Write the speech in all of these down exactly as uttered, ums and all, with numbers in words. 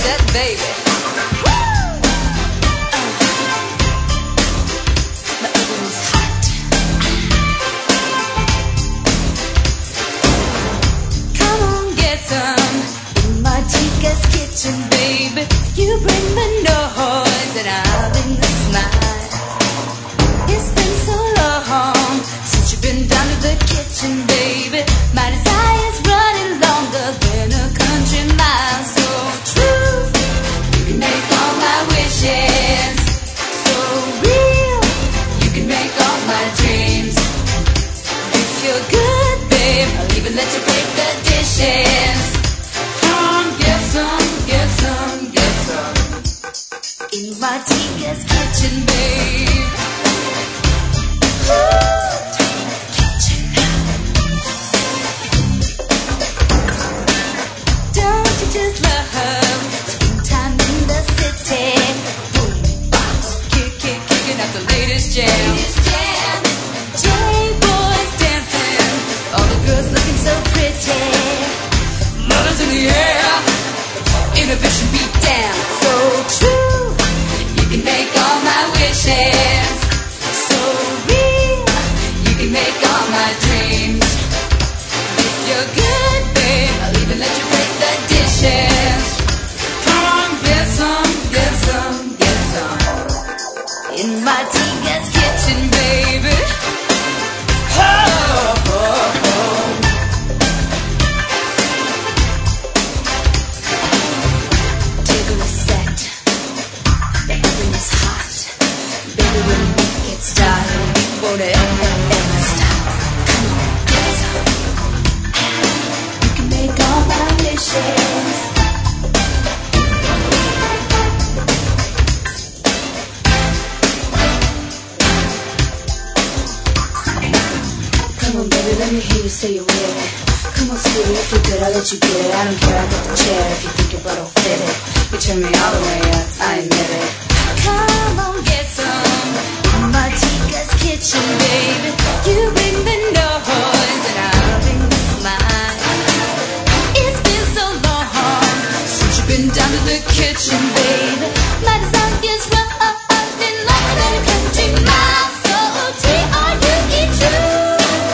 set, baby. The oven is hot. Come on, get some in Martika's kitchen, baby. You bring the noise and I'll bring the smile. It's been so long since you've been down to the kitchen, baby. My desire's running longer than a country mile. So true, you can make all my wishes. So real, you can make all my dreams. If you're good, babe, I'll even let you break the dishes. Come on, get some, get some, get some in Martika's kitchen, babe. Don't you just love springtime in the city? Boom, box, kick, kick, kicking out the latest jam. J-boys dancing, all the girls looking so pretty. Motors in the air, inhibition beat down. So true, you can make all my wishes. So real, you can make all my dreams. If you're good, babe, I'll even let you break the dishes. Come on, get some, get some, get some in Martika's kitchen, baby. Oh, oh, oh. Table is set, the oven is hot. Baby, when we get started, we won't ever, ever stop. Come on, get some. You can make all my wishes. Come on, baby, let me hear you say you're with it. Come on, sweetie, if you're good, I'll let you get it. I don't care, I got the chair. If you think your butt will fit it, you turn me all the way up, I admit it. Come on, get some in Martika's kitchen, baby. You bring the noise and I'll bring the smile. It's been so long since you've been down to the kitchen, baby. My desire's running longer than a country mile. So T R U E true.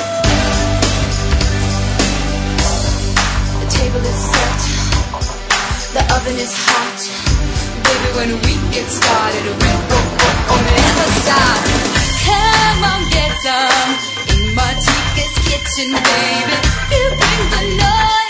The table is set, the oven is hot. Baby, when we get started, we won't, won't ever stop. Come on, get some in Martika's kitchen, baby. You bring the noise.